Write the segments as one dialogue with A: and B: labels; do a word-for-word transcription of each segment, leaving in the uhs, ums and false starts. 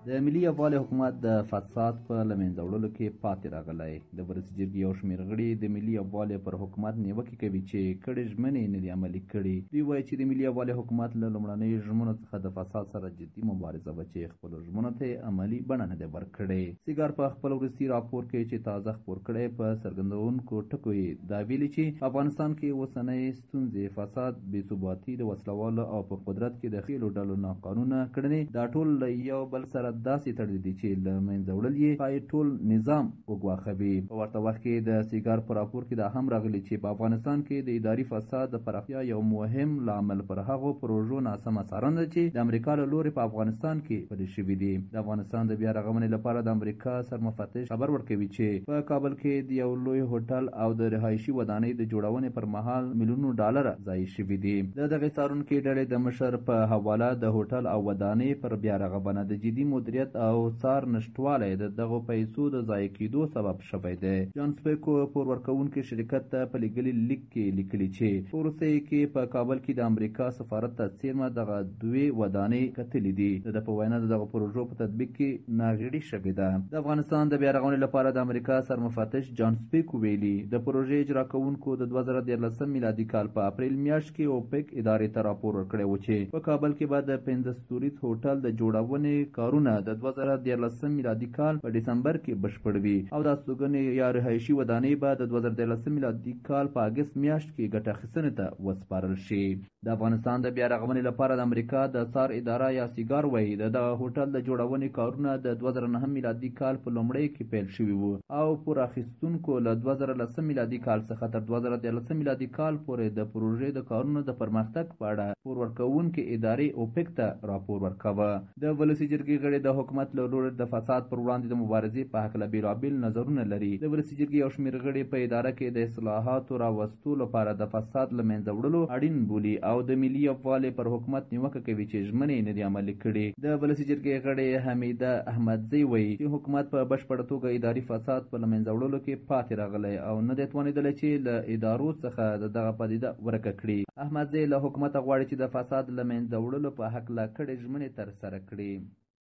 A: د ملي یووالي حکومت د فساد په له منځه وړلو کې پاتې راغلی. د ولسي جرګې یو شمېر غړي د ملي یووالي پر حکومت نیوکې کوي چې کړې ژمنې نه دي عملي کړي. دوی وایي چې د ملي یووالي حکومت له لومړنیو ژمنو څخه د فساد سره جدي مبارزه وه چې خپلو ژمنو ته عملي بڼه نه ده ورکړې. سیګار په خپل وروستي راپور کې چې تازه خپور کړی په څرګندونکو ټکو یې دا ویلي چې افغانستان کې اوسنۍ ستونزې فساد، بې ثباتي، د وسلوالو او په قدرت کې د خېلو ډلو ناقانونه کړنې دا ټول له یو بل سره داسې تړلي دي چې له منځه وړل یې ښایي ټول نظام وګواښوي. په ورته وخت کې د سیګار په راپور کې دا هم راغلي چې په افغانستان کې د اداري فساد د پراختیا یو مهم لامل پر هغو پروژو ناسمه څارنه ده چې د امریکا له لورې په افغانستان کې پلي شوي دي. د افغانستان د بیا رغونې لپاره د امریکا سرمفتش خبر ورکوي چې په کابل کې د یو لوی هوټل او د رهایشي ودانۍ د جوړونې پر مهال میلیونو ډالره ضایع شوي دي. د دغې څارونکي ډلې د مشر په حواله د هوټل او ودانۍ پر بیا رغونه د جدي مدیریت او څار نشتوالی د دغو پیسو د ضایع کېدو سبب شوی دی. جان سپیکو پور ورکوونکي شرکت ته په لیږلي لیک کې لیکلي چې په وروستیو کې په کابل کې د امریکا سفارت ته څیرمه دغه دوې ودانۍ کتلي دي. د ده په وینا د دغو پروژو په تطبیق کې ناغېړي شوې ده. د افغانستان د بیا رغونې لپاره د امریکا سرمفتش جان سپیکو ویلي د پروژې اجرا کوونکو د دوه زره دیارلسم میلادي کال په اپریل میاشت کې اوپیک ادارې ته راپور ورکړی و چې په کابل کې به د پنځه ستوریز هوټل د جوړونې کارونه د دوه زره دیارلسم میلادي کال په ډسمبر کې بشپړ وي او د استوګنې یا رهایشي ودانۍ به د دوه زره دیارلسم میلادي کال په اګست میاشت کې ګټه اخیستنې ته وسپارل شي. د افغانستان د بیا رغونې لپاره د امریکا د څار اداره یا سیګار وایي د دغه هوټل د جوړونې کارونه د دوه زره نهم میلادي کال په لومړۍ کې پیل شوي وو او پور اخیستونکو له دوه زره لسم میلادي کال څخه تر دوه زره دیارلسم میلادي کال پورې د پروژې د کارونو د پرمختګ په اړه پور ورکوونکې ادارې اوپیک ته راپور ورکوه. د ولسي جرګې غړي د حکومت له لوري د فساد پر وړاندې د مبارزې په هکله بېلابېل نظرونه لري. د ولسي جرګې یو شمېر غړي په اداره کې د اصلاحاتو راوستو لپاره د فساد له منځه وړلو اړین بولي او د ملي یووالي پر حکومت نیوکه کوي چې ژمنې نه دي عملي کړي. د ولسي جرګې غړي حمیده احمدزی وایي چې حکومت په بشپړه توګه اداري فساد په له منځه وړلو کې پاتې راغلی او نه دی توانېدلی چې له ادارو څخه د دغه پدیده ورکه کړي. احمدزی له حکومته غواړي چې د فساد له منځه وړلو په هکله کړې ژمنې ترسره کړي.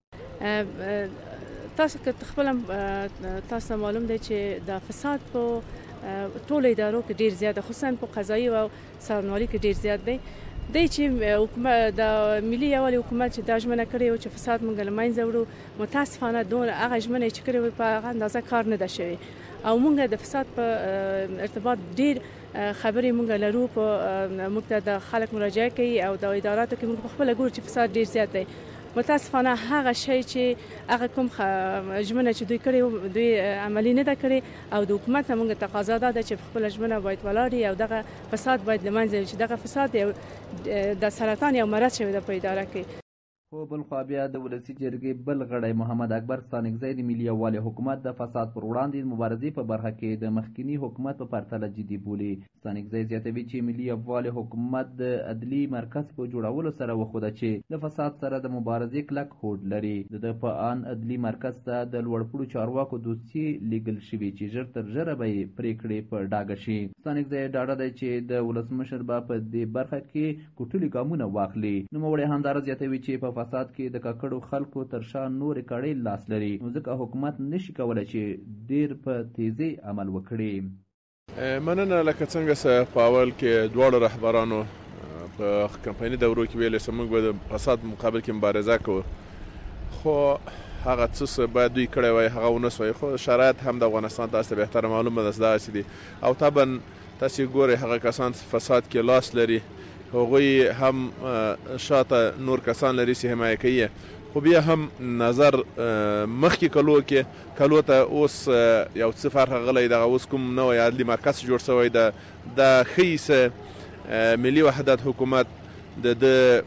B: تاسو که خپل تاسو معلوم دی چې د فساد په ټولو ادارو کې ډیر زیات، خصوصا په قضایي او څارنوالۍ کې ډیر زیات دی. دی چې حکومت د ملي یووالي حکومت چې دا ژمنه کړې وه چې فساد موږ له منځه وړو، متاسفانه دونه هغه ژمنه چې کړې وه په هغه اندازه کار نه ده شوی او موږ د فساد په ارتباط ډیر خبرې موږ لرو. په موږ ته د خلک مراجعه کوي او د اداراتو کې موږ په خپله ګورو چې فساد ډیر زیات دی. متاسفانه هغه شی چې هغه کوم ژمنه چې دوی کړې دوی عملي نه ده کړې او د حکومت نه موږ تقاضا دا ده چې خپله ژمنه باید ولاړ او دغه فساد باید له منځه چې دغه فساد یو د سرطان یو مرض شوی ده په اداره کې.
A: خو بلخوا بیا د ولسي جرګې بل غړی محمد اکبر ستانکزی د ملي یووالي حکومت د فساد پر وړاندې مبارزې په برخه کې د مخکینی حکومت په پرتله جدي بولي. ستانکزی زیاتوي چې ملي یووالي حکومت د عدلي مرکز په جوړولو سره وښوده چې د فساد سره د مبارزې کلک هوډ لري. د ده په ان عدلي مرکز ته د لوړپوړو چارواکو دوسیې لیږل شوي چې ژر تر ژره به یې پرېکړې په ډاګه شي. ستانکزی ډاډه دی چې د ولسمشر به په دې برخه کې کوټلي ګامونه واخلي. نوموړی همدارس زیاتوي چې په فساد کې د ککړو خلکو تر شا نورې کړۍ لاس لري، نو ځکه حکومت نشي کولی چې ډیر په تیزۍ عمل وکړي.
C: مننه. لکه څنګه چې په اول کې دواړو رهبرانو په کمپایني دورو کې ویلې چې موږ به د فساد مقابل کې مبارزه کوو، خو هغه څه باید دوی کړی وای هغه ونه سوی. خو شرایط هم د افغانستان تاسو ته بهتره معلومه ده داسې دي او طبعا تاسو ګورئ هغه کسان فساد کې لاس لري هغوی هم شاته نور کسان لري چې حمایه کوي، خو بیا هم نظر مخکې کلو کې کلو ته اوس یو څه فرق غلی دغه اوس کوم نوی عدلي مرکز جوړ شوی ده. د ښیي چې ملي وحدت حکومت د د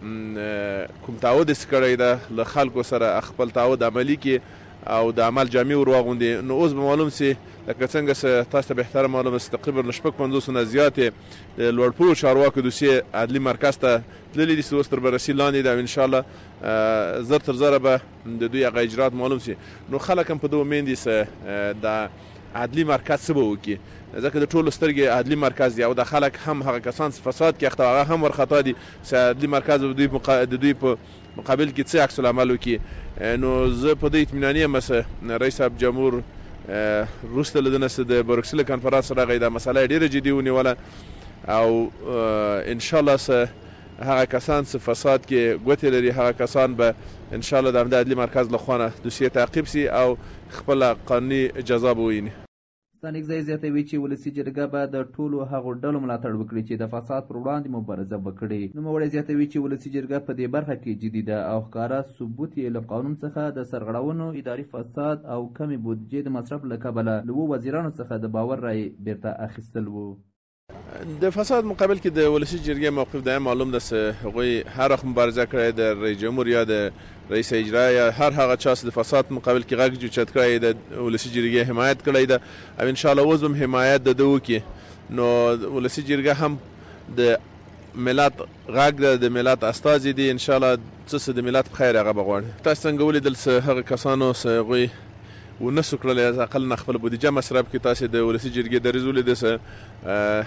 C: کوم تعهد یې کړی ده له خلکو سره خپل تعهد عملي کړي او د عمل جامع ور واغوندي. نو اوس به معلوم سي لکه څنګه چې تاسو ته بهتره معلومه سي تقریبا له شپږ پنځوسو نه زیاتې د لوړپوړو چارواکو دوسیې عدلي مرکز ته تللي دي چې اوس تر بررسي لاندې ده او انشاءالله زر تر زره به د دوی هغه اجرات معلوم سي. نو خلک هم په دې امید دي چې د عدلي مرکز څه به وکړي ځکه د ټولو سترګې عدلي مرکز دی او د خلک هم هغه کسان فساد کې اخته هغه هم ورخطا دي چې عدلي مرکز د دوی د دوی په مقابل کې څه عکس العمل وکړي نو زه په دې اطمیناني یم چې رئیس صاحب جمهور وروسته له دې نه د بروکسل کنفرانس راغی دا مسله ډېره جدي ونیوله او ان شاء الله هغه کسان چې فساد کې ګوتې لري هغه کسان به ان شاء الله د همدې عدلي مرکز له خوا نه دوسیې تعقیب سي او خپله قانوني جزا به وویني.
A: ستانکزی زیاتوي چې ولسي جرګه به د ټولو هغو ډلو ملاتړ وکړي چې د فساد پر وړاندې مبارزه وکړي. نوموړی زیاتوي چې ولسي جرګه په دې برخه کې جدي ده او ښکاره ثبوت یې له قانون څخه د سرغړونو اداري فساد او کمې بودجې د مصرف له کبله له اوو وزیرانو څخه د باور رایې بیرته اخیستل و.
C: د فساد مقابل کې د ولسي جرګې موقف دا معلوم ده چې هغوی هر وخت مبارزه کړې د رئیس جمهور یا د رئیس اجرا یا هر هغه چا چې د فساد مقابل کې غږ اوچت کړی د ولسي جرګې حمایت کړی ده او ان شاء الله اوس هم حمایت د ده وکړي. نو ولسي جرګه هم د ملت غږ ده د ملت استازي دي ان شاء الله څه څه د ملت په خیر هغه به غواړي. تاسو څنګه ولیدل چې هغه کسانو چې هغوی ونسو کړلی از اقل نه خپل بودیجه مصرف کړي. تاسې د ولسي جرګې دریځ ولیده چې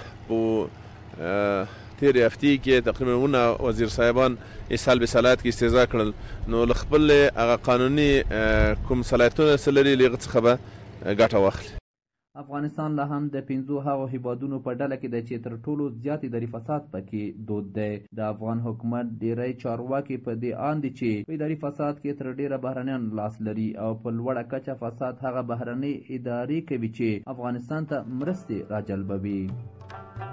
C: په تېرې هفتې کې تقریبا اووه وزیر صاحبان یې سلب صلاحیت کې استعزا کړل نو له خپل هغه قانوني کوم صلاحیتونه څه لري له هغه څخه به ګټه واخلي.
A: افغانستان لا هم د پنځو هغو هیوادونو په ډله کې ده چې تر ټولو زیات اداري فساد پکې دود دی. د افغان حکومت ډیری چارواکي په دې اند دي چې په اداري فساد کې تر ډیره بهرنیان لاس لري او په لوړه کچه فساد هغه بهرنۍ ادارې کوي چې افغانستان ته مرستې راجلبوي.